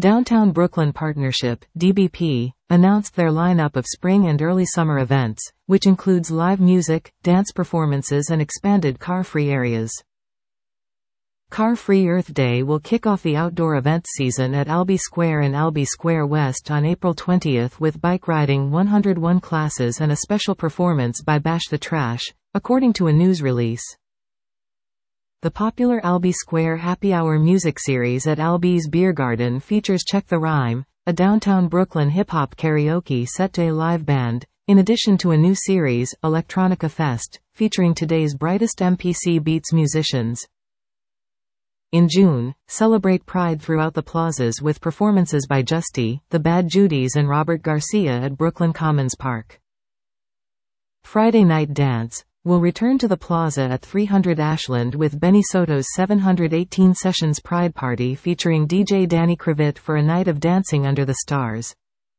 Downtown Brooklyn Partnership (DBP) announced their lineup of spring and early summer events, which includes live music, dance performances and expanded car-free areas. Car-Free Earth Day will kick off the outdoor events season at Albee Square and Albee Square West on April 20 with bike riding 101 classes and a special performance by Bash the Trash, according to a news release. The popular Albee Square Happy Hour music series at Albee's Beer Garden features Check the Rhyme, a downtown Brooklyn hip-hop karaoke set to a live band, in addition to a new series, Electronica Fest, featuring today's brightest MPC Beats musicians. In June, celebrate Pride throughout the plazas with performances by Justy, the Bad Judies and Robert Garcia at Brooklyn Commons Park. Friday Night Dance will return to the plaza at 300 Ashland with Benny Soto's 718 Sessions Pride Party featuring DJ Danny Kravitz for a night of dancing under the stars.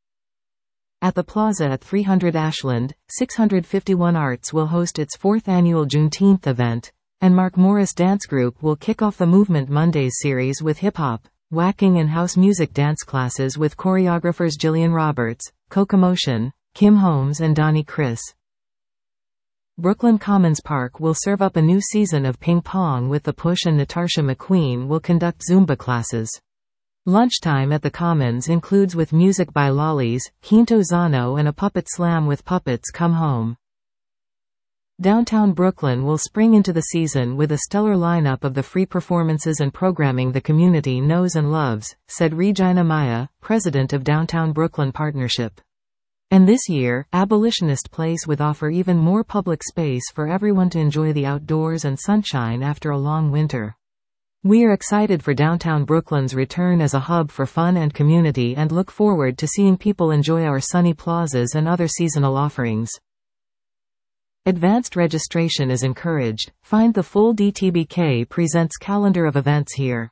At the plaza at 300 Ashland, 651 Arts will host its 4th annual Juneteenth event, and Mark Morris Dance Group will kick off the Movement Mondays series with hip-hop, whacking and house music dance classes with choreographers Jillian Roberts, Cocomotion, Kim Holmes and Donnie Chris. Brooklyn Commons Park will serve up a new season of ping pong with The Push and Natasha McQueen will conduct Zumba classes. Lunchtime at the Commons includes with music by Lollies, Quinto Zano and a puppet slam with Puppets Come Home. Downtown Brooklyn will spring into the season with a stellar lineup of the free performances and programming the community knows and loves, said Regina Maya, president of Downtown Brooklyn Partnership. And this year, Abolitionist Place would offer even more public space for everyone to enjoy the outdoors and sunshine after a long winter. We are excited for Downtown Brooklyn's return as a hub for fun and community and look forward to seeing people enjoy our sunny plazas and other seasonal offerings. Advanced registration is encouraged. Find the full DTBK Presents calendar of events here.